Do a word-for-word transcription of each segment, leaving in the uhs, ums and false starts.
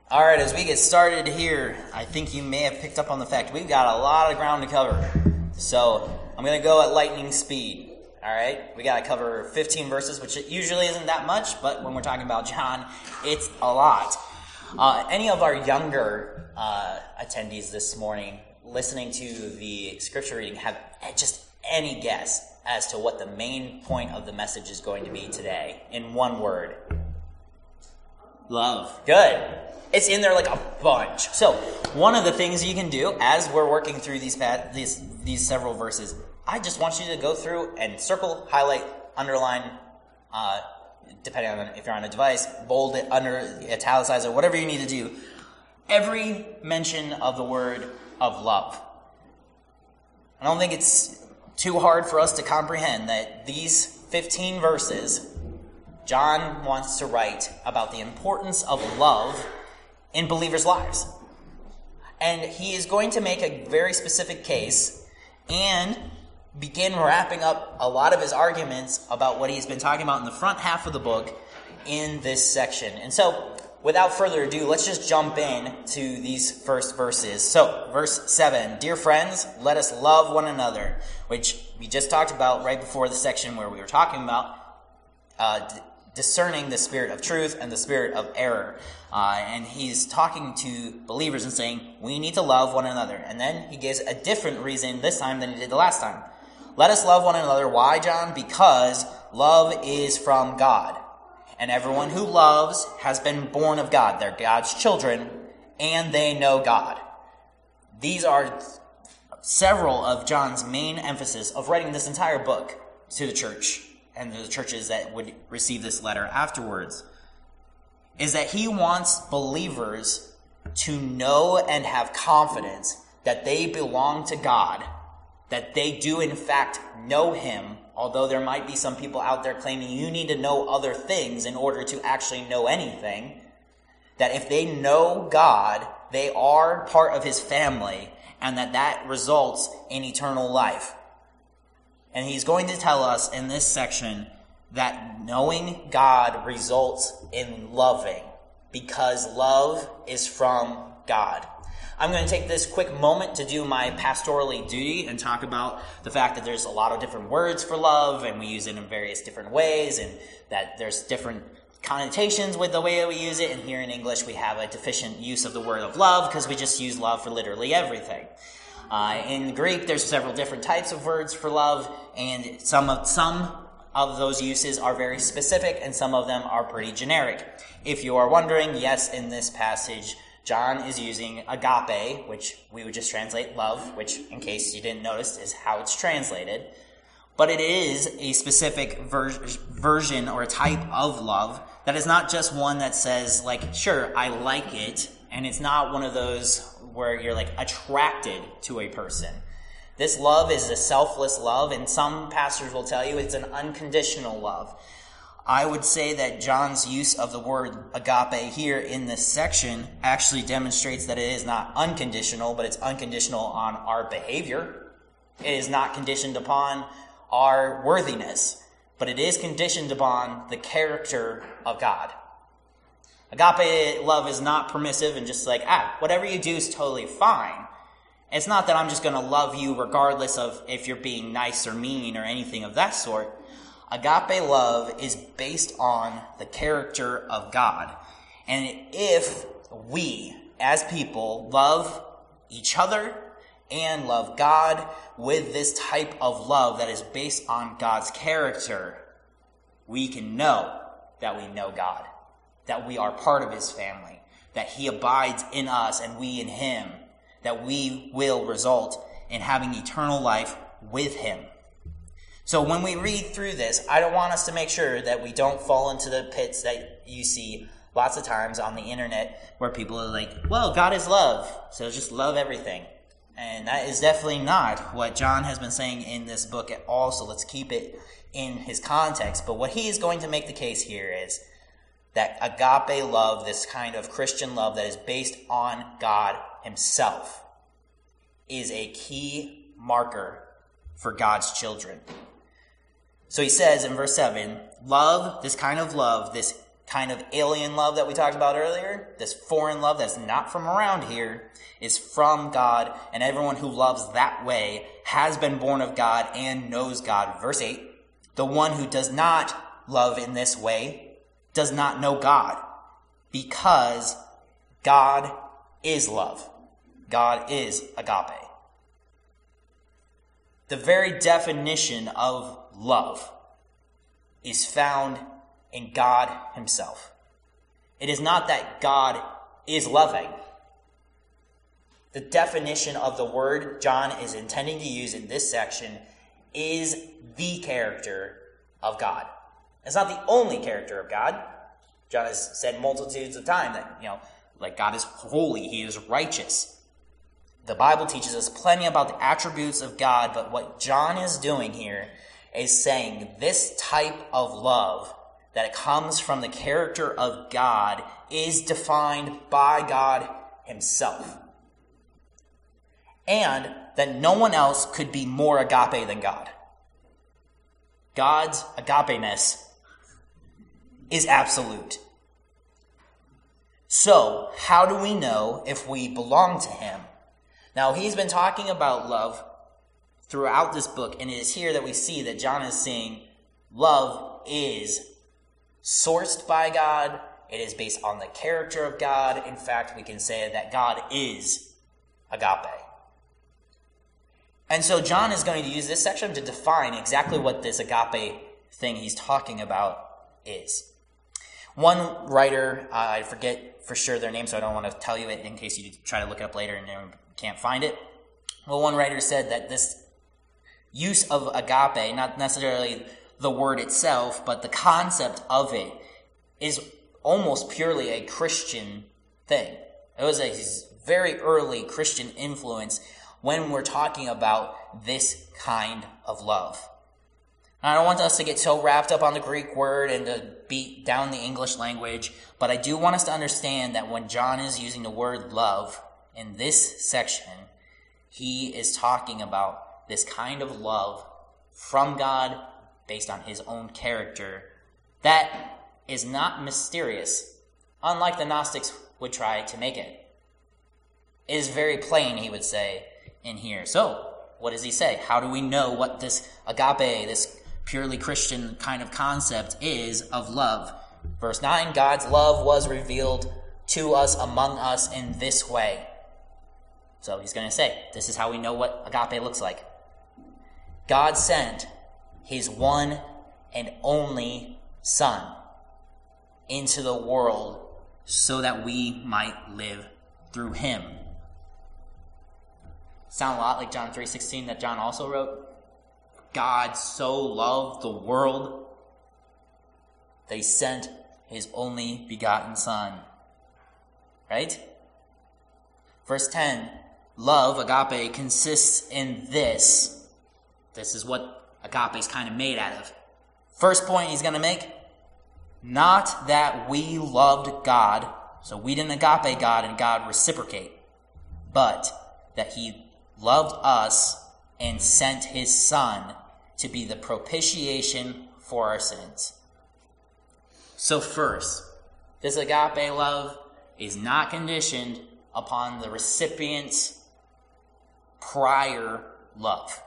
All right, as we get started here, I think you may have picked up on the fact we've got a lot of ground to cover. So I'm going to go at lightning speed. All right, we got to cover fifteen verses, which usually isn't that much, but when we're talking about John, it's a lot. Uh, any of our younger uh, attendees this morning listening to the scripture reading have just any guess as to what the main point of the message is going to be today in one word? Love. Good. It's in there like a bunch. So one of the things you can do as we're working through these these these several verses, I just want you to go through and circle, highlight, underline, uh, depending on if you're on a device, bold it, under, italicize it, whatever you need to do. Every mention of the word of love. I don't think it's too hard for us to comprehend that these fifteen verses, John wants to write about the importance of love in believers' lives. And he is going to make a very specific case and begin wrapping up a lot of his arguments about what he's been talking about in the front half of the book in this section. And so, without further ado, let's just jump in to these first verses. So, verse seven, "Dear friends, let us love one another," which we just talked about right before the section where we were talking about uh, d- discerning the spirit of truth and the spirit of error. Uh, and he's talking to believers and saying, we need to love one another. And then he gives a different reason this time than he did the last time. Let us love one another. Why, John? Because love is from God. And everyone who loves has been born of God. They're God's children, and they know God. These are several of John's main emphasis of writing this entire book to the church and the churches that would receive this letter afterwards, is that he wants believers to know and have confidence that they belong to God, that they do in fact know him, although there might be some people out there claiming you need to know other things in order to actually know anything, that if they know God, they are part of his family, and that that results in eternal life. And he's going to tell us in this section that knowing God results in loving, because love is from God. I'm going to take this quick moment to do my pastorally duty and talk about the fact that there's a lot of different words for love, and we use it in various different ways, and that there's different connotations with the way that we use it. And here in English, we have a deficient use of the word of love because we just use love for literally everything. Uh, in Greek, there's several different types of words for love, and some of some of those uses are very specific, and some of them are pretty generic. If you are wondering, yes, in this passage, John is using agape, which we would just translate love, which, in case you didn't notice, is how it's translated. But it is a specific ver- version or a type of love that is not just one that says, like, sure, I like it, and it's not one of those where you're, like, attracted to a person. This love is a selfless love, and some pastors will tell you it's an unconditional love. I would say that John's use of the word agape here in this section actually demonstrates that it is not unconditional, but it's unconditional on our behavior. It is not conditioned upon our worthiness, but it is conditioned upon the character of God. Agape love is not permissive and just like, ah, whatever you do is totally fine. It's not that I'm just going to love you regardless of if you're being nice or mean or anything of that sort. Agape love is based on the character of God. And if we, as people, love each other and love God with this type of love that is based on God's character, we can know that we know God, that we are part of his family, that he abides in us and we in him, that we will result in having eternal life with him. So when we read through this, I don't want us to make sure that we don't fall into the pits that you see lots of times on the internet where people are like, well, God is love, so just love everything. And that is definitely not what John has been saying in this book at all, so let's keep it in his context. But what he is going to make the case here is that agape love, this kind of Christian love that is based on God himself, is a key marker for God's children. So he says in verse seven, love, this kind of love, this kind of alien love that we talked about earlier, this foreign love that's not from around here, is from God, and everyone who loves that way has been born of God and knows God. Verse eight, the one who does not love in this way does not know God, because God is love. God is agape. The very definition of love is found in God himself. It is not that God is loving. The definition of the word John is intending to use in this section is the character of God. It's not the only character of God. John has said multitudes of times that, you know, like God is holy, he is righteous. The Bible teaches us plenty about the attributes of God, but what John is doing here is saying this type of love that comes from the character of God is defined by God himself. And that no one else could be more agape than God. God's agape-ness is absolute. So, how do we know if we belong to him? Now, he's been talking about love throughout this book, and it is here that we see that John is saying love is sourced by God. It is based on the character of God. In fact, we can say that God is agape. And so John is going to use this section to define exactly what this agape thing he's talking about is. One writer, uh, I forget for sure their name, so I don't want to tell you it in case you try to look it up later and you can't find it. Well, one writer said that this use of agape, not necessarily the word itself, but the concept of it, is almost purely a Christian thing. It was a very early Christian influence when we're talking about this kind of love. Now, I don't want us to get so wrapped up on the Greek word and to beat down the English language, but I do want us to understand that when John is using the word love in this section, he is talking about this kind of love from God based on his own character that is not mysterious, unlike the Gnostics would try to make it. It is very plain, he would say, in here. So, what does he say? How do we know what this agape, this purely Christian kind of concept is of love? Verse nine, God's love was revealed to us among us in this way. So he's going to say, this is how we know what agape looks like. God sent his one and only Son into the world so that we might live through him. Sound a lot like John three sixteen that John also wrote? God so loved the world that he sent his only begotten Son. Right? Verse ten, love, agape, consists in this. This is what agape is kind of made out of. First point he's going to make, not that we loved God, so we didn't agape God and God reciprocate, but that he loved us and sent his Son to be the propitiation for our sins. So first, this agape love is not conditioned upon the recipient's prior love.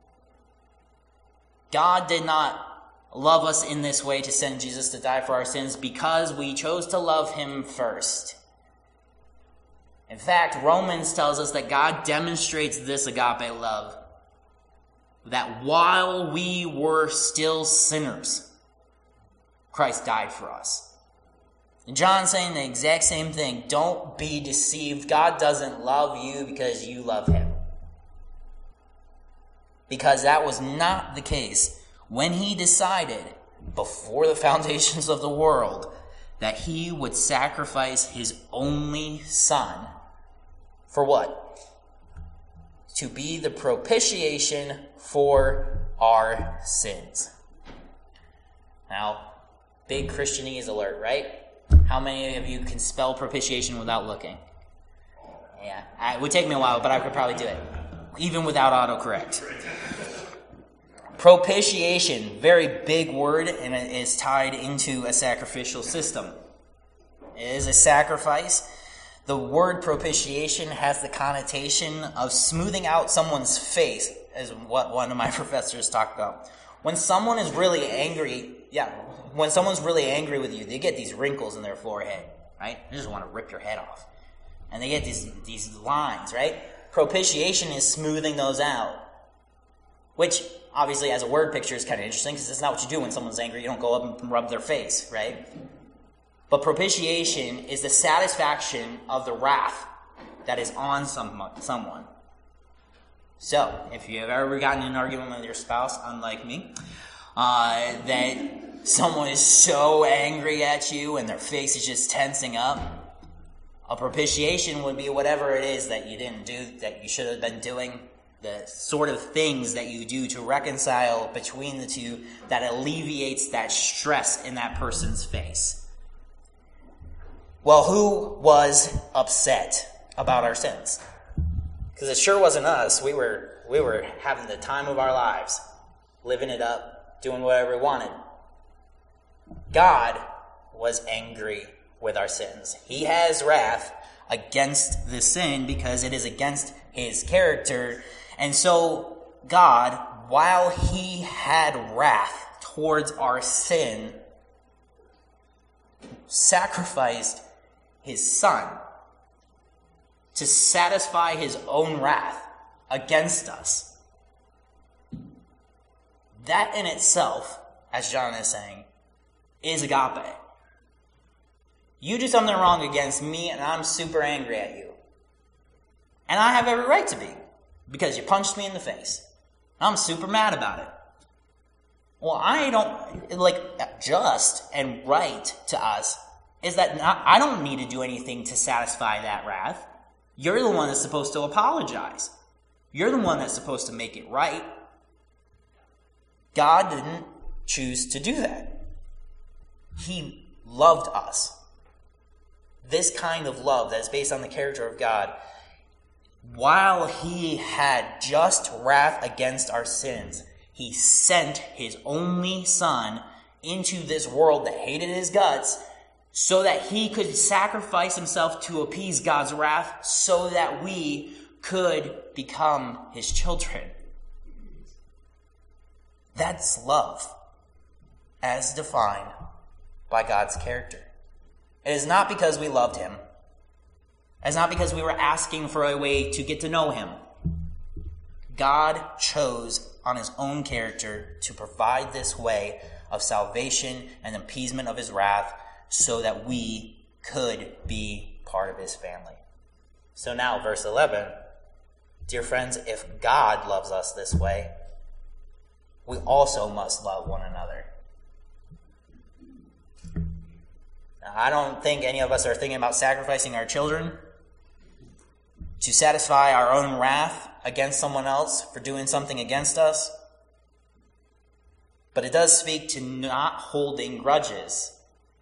God did not love us in this way to send Jesus to die for our sins because we chose to love him first. In fact, Romans tells us that God demonstrates this agape love, that while we were still sinners, Christ died for us. And John's saying the exact same thing. Don't be deceived. God doesn't love you because you love him. Because that was not the case when he decided, before the foundations of the world, that he would sacrifice his only Son. For what? To be the propitiation for our sins. Now, big Christianese alert, right? How many of you can spell propitiation without looking? Yeah, it would take me a while, but I could probably do it. Even without autocorrect. Propitiation, very big word, and it is tied into a sacrificial system. It is a sacrifice. The word propitiation has the connotation of smoothing out someone's face, as what one of my professors talked about. When someone is really angry, yeah, when someone's really angry with you, they get these wrinkles in their forehead, right? They just want to rip your head off. And they get these, these lines, right? Propitiation is smoothing those out. Which, obviously, as a word picture is kind of interesting, because it's not what you do when someone's angry. You don't go up and rub their face, right? But propitiation is the satisfaction of the wrath that is on some, someone. So, if you have ever gotten in an argument with your spouse, unlike me, uh, that someone is so angry at you and their face is just tensing up, a propitiation would be whatever it is that you didn't do, that you should have been doing, the sort of things that you do to reconcile between the two that alleviates that stress in that person's face. Well, who was upset about our sins? Because it sure wasn't us. We were we were having the time of our lives, living it up, doing whatever we wanted. God was angry with our sins. He has wrath against the sin because it is against his character. And so God, while he had wrath towards our sin, sacrificed his son to satisfy his own wrath against us. That in itself, as John is saying, is agape. You do something wrong against me and I'm super angry at you. And I have every right to be, because you punched me in the face. I'm super mad about it. Well, I don't, like, just and right to us is that not, I don't need to do anything to satisfy that wrath. You're the one that's supposed to apologize. You're the one that's supposed to make it right. God didn't choose to do that. He loved us. This kind of love that is based on the character of God, while he had just wrath against our sins, he sent his only son into this world that hated his guts so that he could sacrifice himself to appease God's wrath so that we could become his children. That's love as defined by God's character. It is not because we loved him. It's not because we were asking for a way to get to know him. God chose on his own character to provide this way of salvation and appeasement of his wrath so that we could be part of his family. So now, verse eleven, dear friends, if God loves us this way, we also must love one another. Now, I don't think any of us are thinking about sacrificing our children to satisfy our own wrath against someone else for doing something against us. But it does speak to not holding grudges.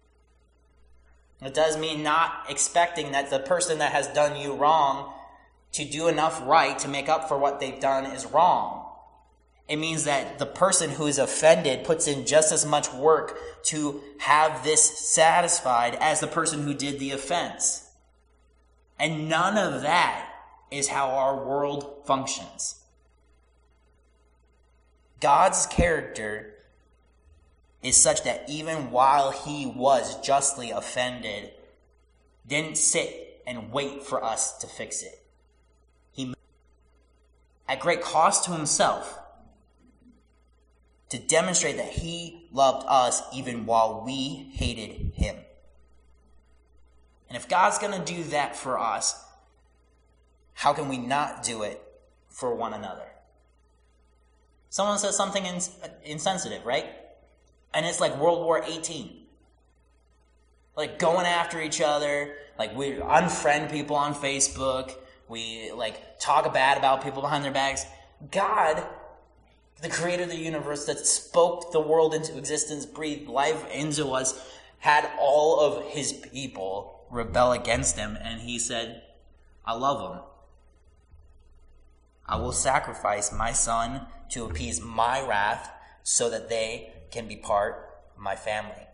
It does mean not expecting that the person that has done you wrong to do enough right to make up for what they've done is wrong. It means that the person who is offended puts in just as much work to have this satisfied as the person who did the offense. And none of that is how our world functions. God's character is such that even while he was justly offended, didn't sit and wait for us to fix it. He, at great cost to himself, to demonstrate that he loved us even while we hated him. And if God's going to do that for us, how can we not do it for one another? Someone says something ins- insensitive, right? And it's like World War Eighteen. Like going after each other. Like we unfriend people on Facebook. We like talk bad about people behind their backs. God, the creator of the universe that spoke the world into existence, breathed life into us, had all of his people rebel against him. And he said, I love them. I will sacrifice my son to appease my wrath so that they can be part of my family.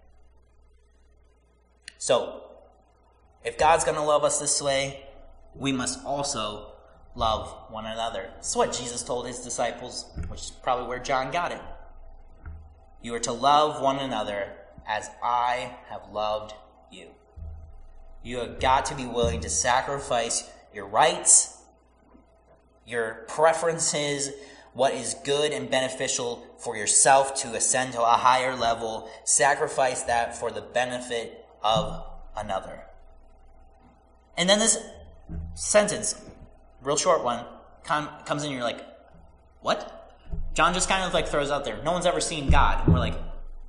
So, if God's going to love us this way, we must also love one another. That's what Jesus told his disciples, which is probably where John got it. You are to love one another as I have loved you. You have got to be willing to sacrifice your rights, your preferences, what is good and beneficial for yourself to ascend to a higher level. Sacrifice that for the benefit of another. And then this sentence, real short one, com- comes in and you're like, what? John just kind of like throws out there, no one's ever seen God. And we're like,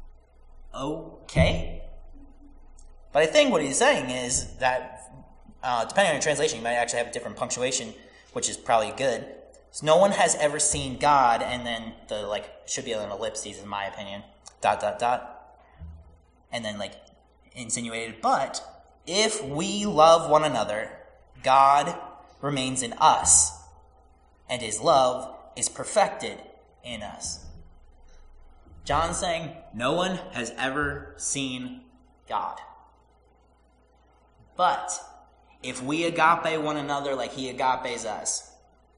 okay. But I think what he's saying is that, uh, depending on your translation, you might actually have a different punctuation, which is probably good. So no one has ever seen God, and then the, like, should be an ellipses in my opinion, dot, dot, dot. And then, like, insinuated, but if we love one another, God remains in us, and his love is perfected in us. John's saying no one has ever seen God. But if we agape one another like he agapes us,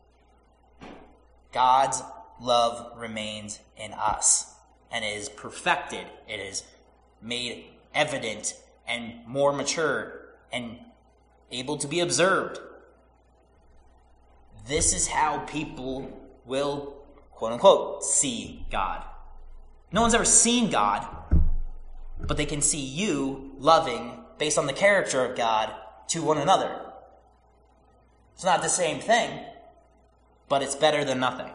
God's love remains in us, and it is perfected. It is made evident and more mature and able to be observed. This is how people will, quote unquote, see God. No one's ever seen God, but they can see you loving based on the character of God to one another. It's not the same thing, but it's better than nothing.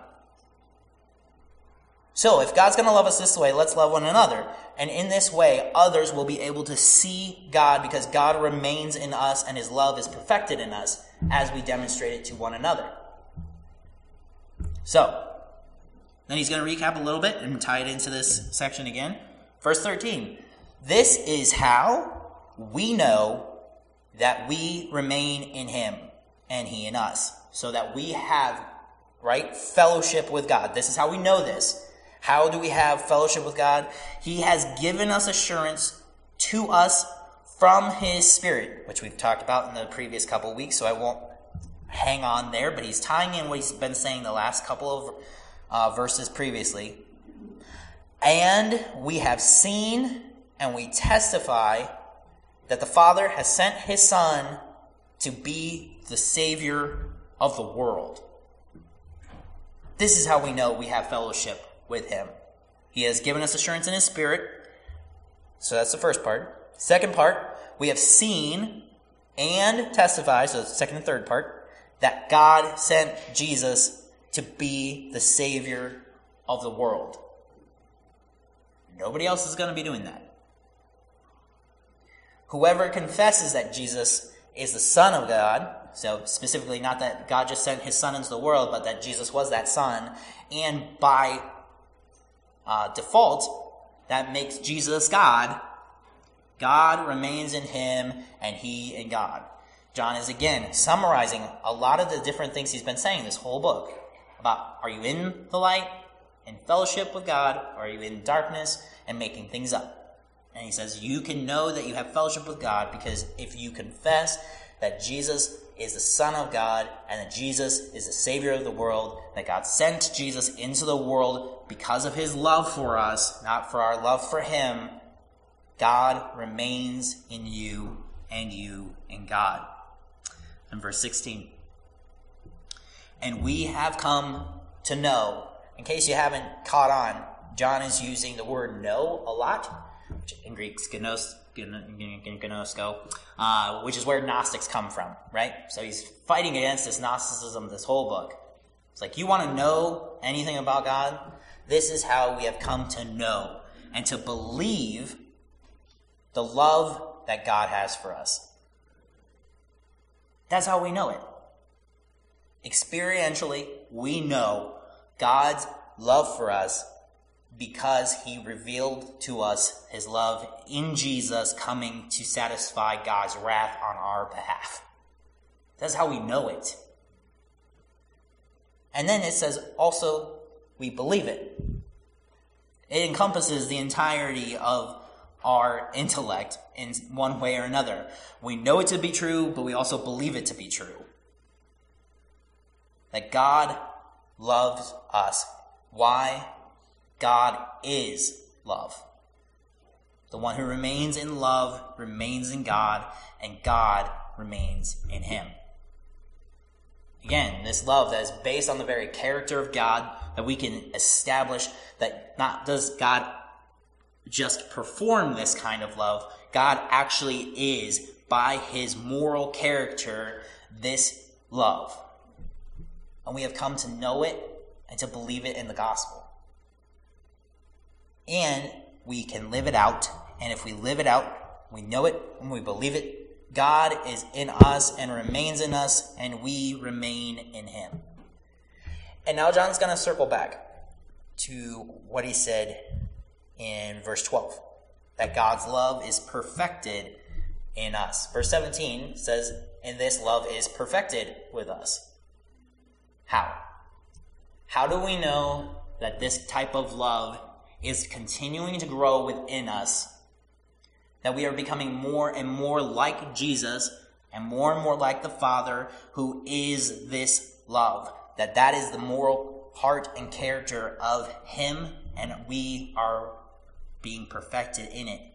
So if God's going to love us this way, let's love one another. And in this way, others will be able to see God because God remains in us and his love is perfected in us as we demonstrate it to one another. So, then he's going to recap a little bit and tie it into this section again. Verse thirteen. This is how we know that we remain in him and he in us. So that we have, right, fellowship with God. This is how we know this. How do we have fellowship with God? He has given us assurance to us from his Spirit, which we've talked about in the previous couple of weeks, so I won't hang on there, but he's tying in what he's been saying the last couple of uh, verses previously. And we have seen and we testify that the Father has sent his Son to be the Savior of the world. This is how we know we have fellowship with him. He has given us assurance in his Spirit. So that's the first part. Second part, we have seen and testify, so the second and third part, that God sent Jesus to be the Savior of the world. Nobody else is going to be doing that. Whoever confesses that Jesus is the Son of God, so specifically not that God just sent his Son into the world, but that Jesus was that Son, and by uh, default, that makes Jesus God. God remains in him, and he in God. John is again summarizing a lot of the different things he's been saying this whole book about, are you in the light, in fellowship with God, or are you in darkness and making things up? And he says, you can know that you have fellowship with God because if you confess that Jesus is the Son of God and that Jesus is the Savior of the world, that God sent Jesus into the world because of his love for us, not for our love for him, God remains in you and you in God. And verse sixteen. And we have come to know, in case you haven't caught on, John is using the word know a lot, which in Greek is gnos, gnosko, uh, which is where Gnostics come from, right? So he's fighting against this Gnosticism this whole book. It's like, you want to know anything about God? This is how we have come to know and to believe the love that God has for us. That's how we know it. Experientially, we know God's love for us because he revealed to us his love in Jesus coming to satisfy God's wrath on our behalf. That's how we know it. And then it says also we believe it. It encompasses the entirety of our intellect in one way or another. We know it to be true, but we also believe it to be true. That God loves us. Why? God is love. The one who remains in love remains in God, and God remains in him. Again, this love that is based on the very character of God, that we can establish that not does God just perform this kind of love, God actually is, by his moral character, this love. And we have come to know it and to believe it in the gospel. And we can live it out. And if we live it out, we know it and we believe it. God is in us and remains in us, and we remain in him. And now John's going to circle back to what he said in verse twelve, that God's love is perfected in us. Verse seventeen says, and this love is perfected with us. How? How do we know that this type of love is continuing to grow within us, that we are becoming more and more like Jesus and more and more like the Father, who is this love, that that is the moral heart and character of him, and we are being perfected in it?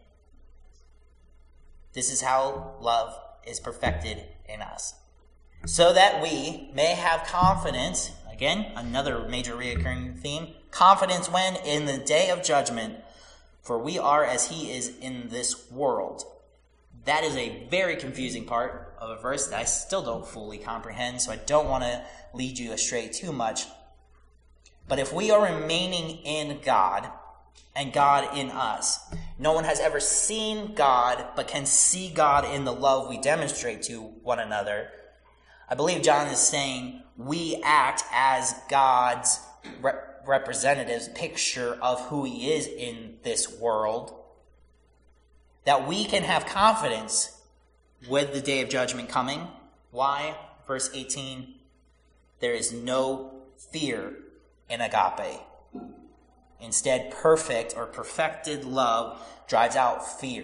This is how love is perfected in us, so that we may have confidence. Again, another major reoccurring theme. Confidence when? In the day of judgment. For we are as he is in this world. That is a very confusing part of a verse that I still don't fully comprehend, so I don't want to lead you astray too much. But if we are remaining in God, and God in us, no one has ever seen God, but can see God in the love we demonstrate to one another. I believe John is saying we act as God's re- representatives, picture of who he is in this world, that we can have confidence with the day of judgment coming. Why? Verse eighteen, there is no fear in agape. Instead, perfect or perfected love drives out fear.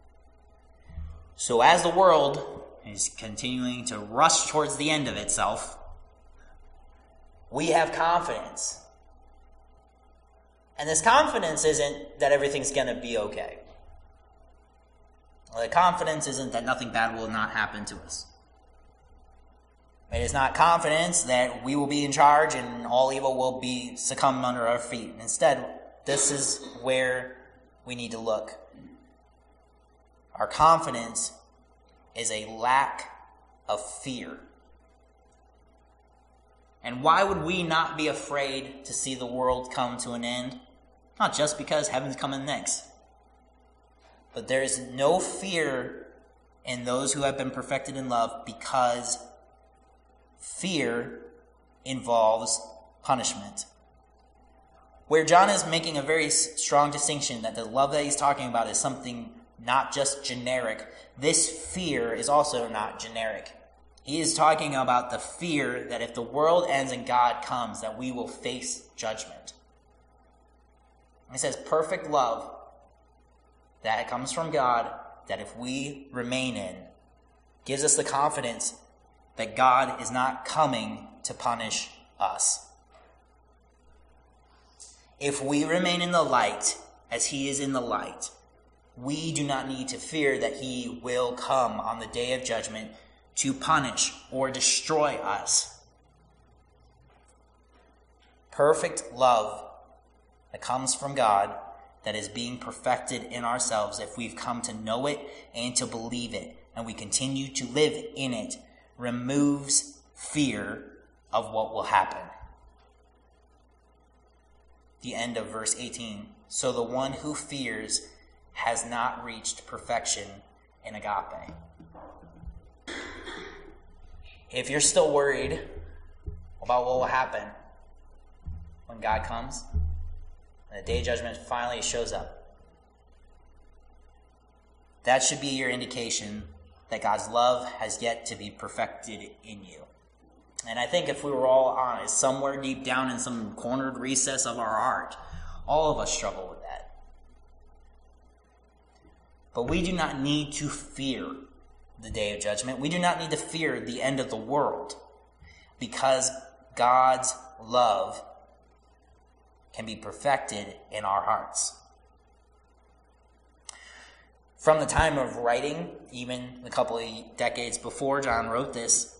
So as the world is continuing to rush towards the end of itself, we have confidence. And this confidence isn't that everything's going to be okay. The confidence isn't that nothing bad will not happen to us. It is not confidence that we will be in charge and all evil will be succumb under our feet. Instead, this is where we need to look. Our confidence is a lack of fear. And why would we not be afraid to see the world come to an end? Not just because heaven's coming next. But there is no fear in those who have been perfected in love, because fear involves punishment. Where John is making a very strong distinction that the love that he's talking about is something not just generic, this fear is also not generic. He is talking about the fear that if the world ends and God comes, that we will face judgment. He says perfect love that comes from God, that if we remain in, gives us the confidence that God is not coming to punish us. If we remain in the light as he is in the light, we do not need to fear that he will come on the day of judgment to punish or destroy us. Perfect love that comes from God, that is being perfected in ourselves if we've come to know it and to believe it, and we continue to live in it, removes fear of what will happen. The end of verse eighteen. So the one who fears has not reached perfection in agape. If you're still worried about what will happen when God comes, and the day of judgment finally shows up, that should be your indication that God's love has yet to be perfected in you. And I think if we were all honest, somewhere deep down in some cornered recess of our heart, all of us struggle with that. But we do not need to fear the day of judgment. We do not need to fear the end of the world, because God's love can be perfected in our hearts. From the time of writing, even a couple of decades before John wrote this,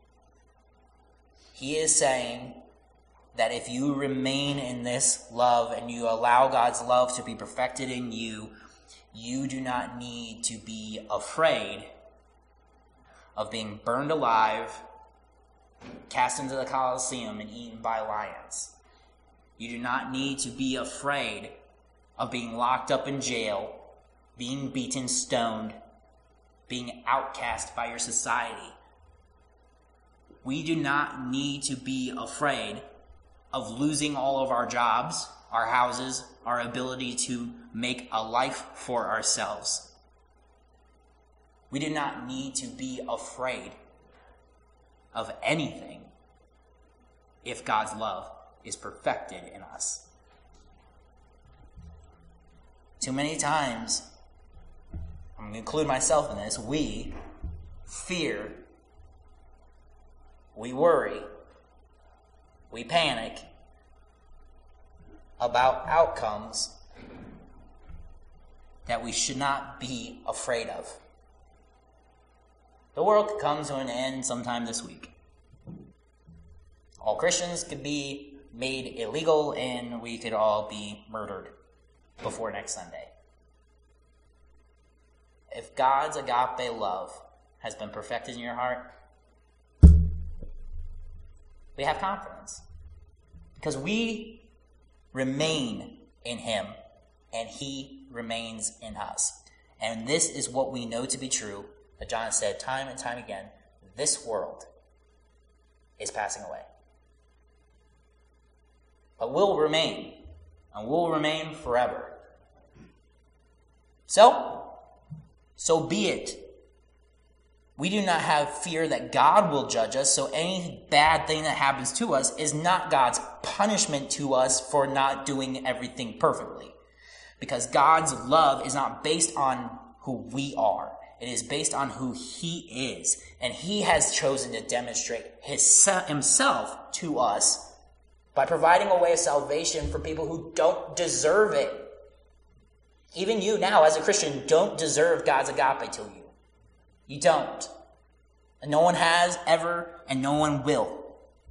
he is saying that if you remain in this love and you allow God's love to be perfected in you, you do not need to be afraid of being burned alive, cast into the Colosseum, and eaten by lions. You do not need to be afraid of being locked up in jail, being beaten, stoned, being outcast by your society. We do not need to be afraid of losing all of our jobs, our houses, our ability to make a life for ourselves. We do not need to be afraid of anything if God's love is perfected in us. Too many times, I'm going to include myself in this, we fear, we worry, we panic about outcomes that we should not be afraid of. The world could come to an end sometime this week. All Christians could be made illegal, and we could all be murdered before next Sunday. If God's agape love has been perfected in your heart, we have confidence, because we remain in him and he remains in us. And this is what we know to be true, that John said time and time again: this world is passing away, but we'll remain, and we'll remain forever. So, so be it. We do not have fear that God will judge us, so any bad thing that happens to us is not God's punishment to us for not doing everything perfectly. Because God's love is not based on who we are. It is based on who he is. And he has chosen to demonstrate his, himself to us by providing a way of salvation for people who don't deserve it. Even you now, as a Christian, don't deserve God's agape to you. You don't. And no one has ever, and no one will.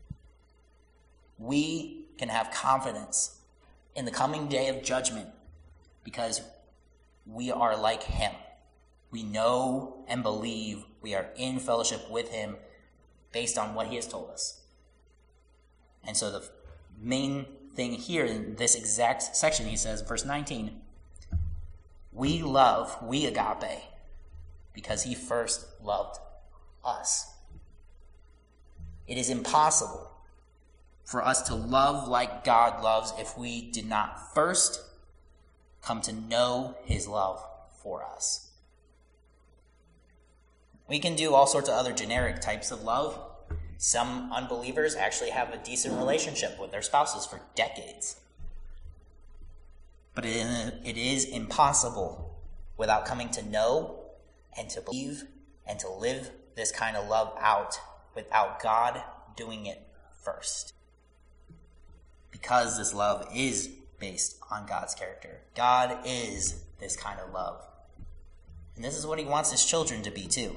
We can have confidence in the coming day of judgment because we are like him. We know and believe we are in fellowship with him based on what he has told us. And so the main thing here in this exact section, he says, verse nineteen, we love, we agape, because he first loved us. It is impossible for us to love like God loves if we did not first come to know his love for us. We can do all sorts of other generic types of love. Some unbelievers actually have a decent relationship with their spouses for decades. But it is impossible without coming to know and to believe and to live this kind of love out without God doing it first. Because this love is based on God's character. God is this kind of love. And this is what he wants his children to be too.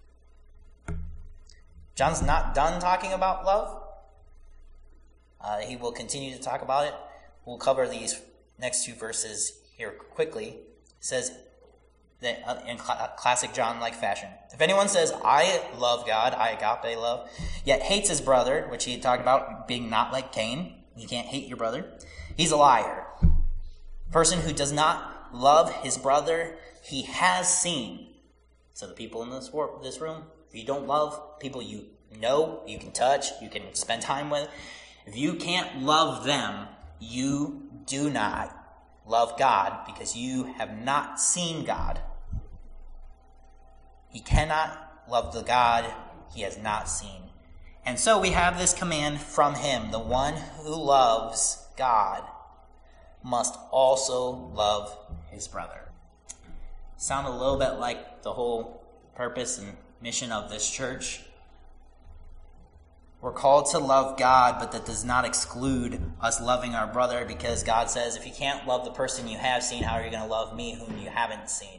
John's not done talking about love. Uh, he will continue to talk about it. We'll cover these next two verses here quickly. It says that uh, in cl- classic John-like fashion, if anyone says, I love God, I agape love, yet hates his brother, which he had talked about being not like Cain, you can't hate your brother, he's a liar. Person who does not love his brother, he has seen. So the people in this, war- this room, if you don't love people you know, you can touch, you can spend time with, if you can't love them, you do not love God because you have not seen God. He cannot love the God he has not seen. And so we have this command from him: the one who loves God must also love his brother. Sound a little bit like the whole purpose and mission of this church? We're called to love God, but that does not exclude us loving our brother, because God says, if you can't love the person you have seen, how are you going to love me whom you haven't seen?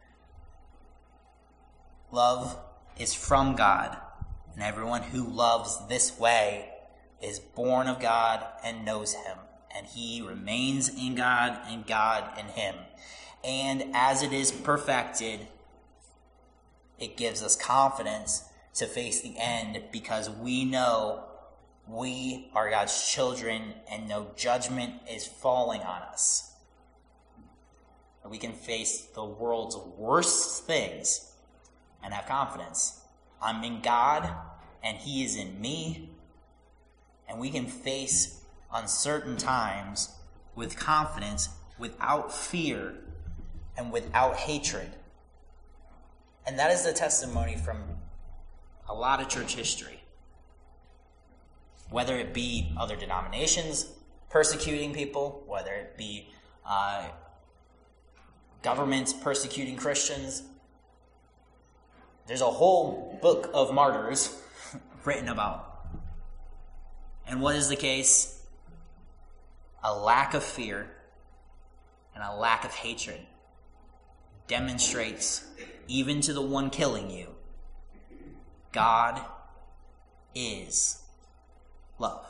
Love is from God, and everyone who loves this way is born of God and knows him, and he remains in God and God in him. And as it is perfected, it gives us confidence to face the end, because we know we are God's children and no judgment is falling on us. We can face the world's worst things and have confidence. I'm in God and he is in me, and we can face uncertain times with confidence, without fear and without hatred. And that is the testimony from a lot of church history. Whether it be other denominations persecuting people, whether it be uh, governments persecuting Christians. There's a whole book of martyrs written about. And what is the case? A lack of fear and a lack of hatred demonstrates, even to the one killing you, God is love.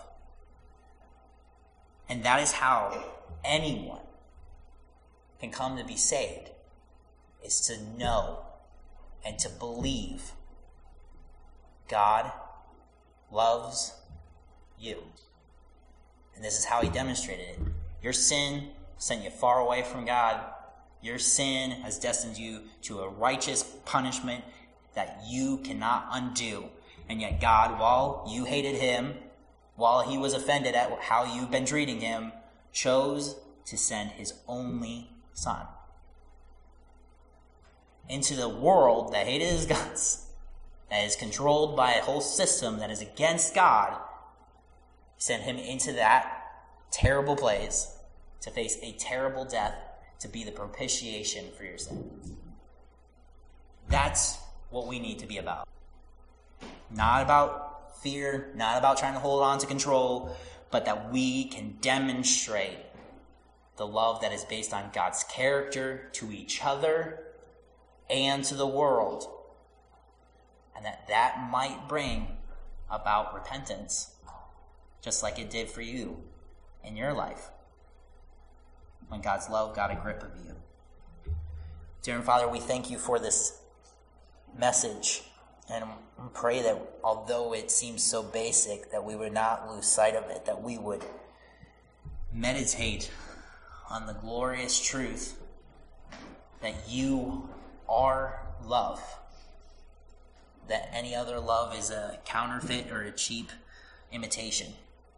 And that is how anyone can come to be saved, is to know and to believe God loves you. And this is how he demonstrated it. Your sin sent you far away from God. Your sin has destined you to a righteous punishment that you cannot undo. And yet God, while you hated him, while he was offended at how you've been treating him, chose to send his only son into the world that hated his guts, that is controlled by a whole system that is against God. He sent him into that terrible place to face a terrible death, to be the propitiation for your sins. That's what we need to be about. Not about fear, not about trying to hold on to control, but that we can demonstrate the love that is based on God's character to each other and to the world. And that that might bring about repentance, just like it did for you in your life, when God's love got a grip of you. Dear Father, we thank you for this message, and pray that although it seems so basic, that we would not lose sight of it, that we would meditate on the glorious truth that you are love, that any other love is a counterfeit or a cheap imitation,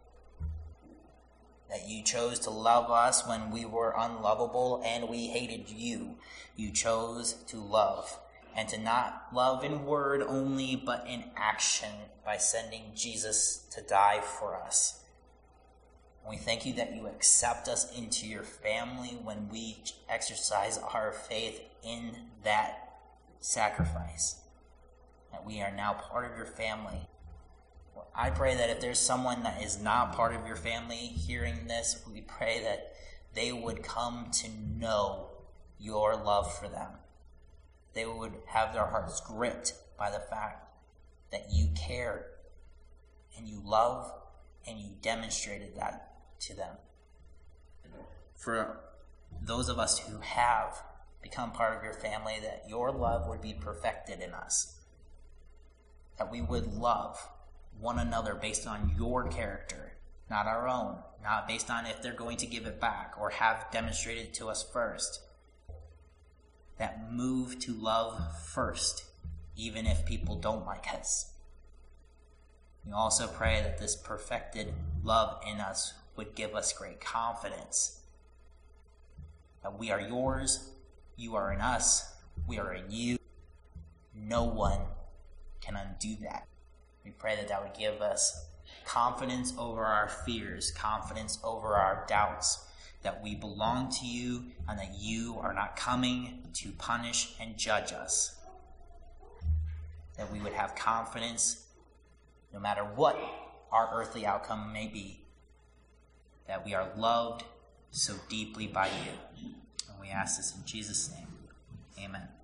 that you chose to love us when we were unlovable and we hated you. You chose to love, and to not love in word only, but in action, by sending Jesus to die for us. And we thank you that you accept us into your family when we exercise our faith in that sacrifice, that we are now part of your family. I pray that if there's someone that is not part of your family hearing this, we pray that they would come to know your love for them. They would have their hearts gripped by the fact that you care and you love, and you demonstrated that to them. For those of us who have become part of your family, that your love would be perfected in us, that we would love one another based on your character, not our own, not based on if they're going to give it back or have demonstrated to us first. That move to love first, even if people don't like us. We also pray that this perfected love in us would give us great confidence that we are yours, you are in us, we are in you. No one can undo that. We pray that that would give us confidence over our fears, confidence over our doubts, that we belong to you and that you are not coming to punish and judge us. That we would have confidence no matter what our earthly outcome may be, that we are loved so deeply by you. And we ask this in Jesus' name. Amen.